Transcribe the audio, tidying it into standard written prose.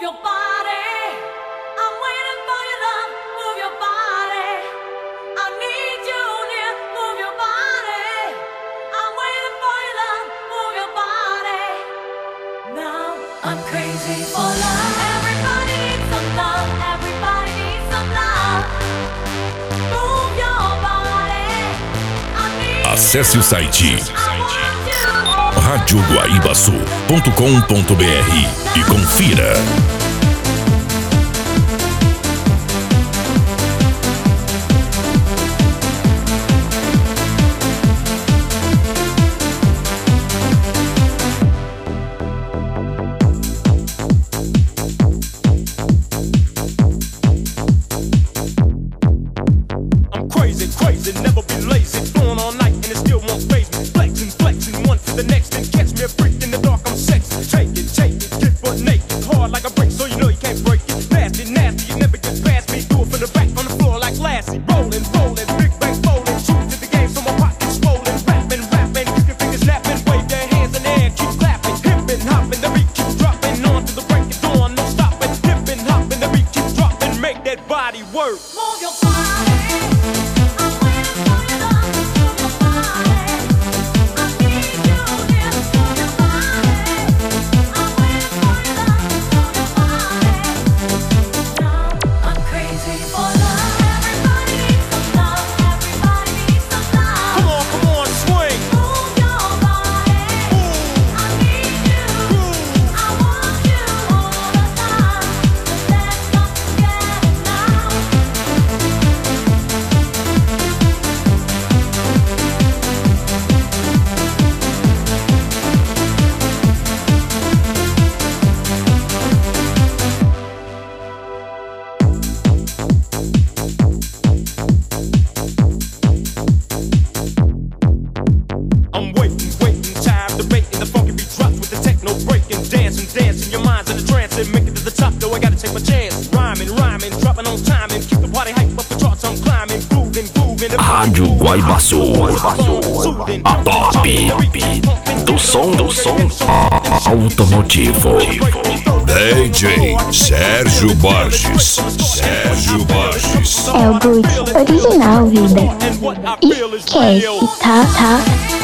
your body. I'm waiting for your love. Move your body. I need you near. Move your body. I'm waiting for your love. Move your body. Now I'm crazy for love. Everybody needs some love. Everybody needs some love. Move your body. I need Acesse o site I want you. radioguaibaçu.com.br e confira. I'm crazy, crazy, never be lazy. It's going all night and it still won't phase me. Flexing, flexing, one to the next and catch me a freak in the dark. I'm sexy. Take it, get butt naked. Hard like a brick, so you know you can't break it. Fast and nasty, you never get past me. Do it from the back on the floor like Lassie. Rolling, rolling, big bang rolling. Shoot to the game, so my pocket's swollen. Rapping, rapping, you can fingers snapping. Wave their hands in the air, keep clapping. Hippin', hopping, the beat keeps dropping. On to the break of dawn, no stopping. Hippin', hopping, the beat keeps dropping. Make that body work. Move your body. I'm waiting for your love. Move your body. I need you near. Move your body. I'm waiting for your love. Move your body. Now I'm crazy for love. Everybody needs some love. Everybody needs some love. Come on, swing. Move your body. I need you. I want you all the time. Let's not forget it now. I'm waiting, tired of debating. The funky beat drops with the techno breaking. Dancing, your mind's in a trance and make it to the top. Though I gotta take my chance. Rhyming, dropping on time and keep the party hype up the charts. I'm climbing, grooving. Rádio Guaibaçu, a top do som automotivo. DJ Sérgio Borges. É o Gucci original, vida. Esquece, tá?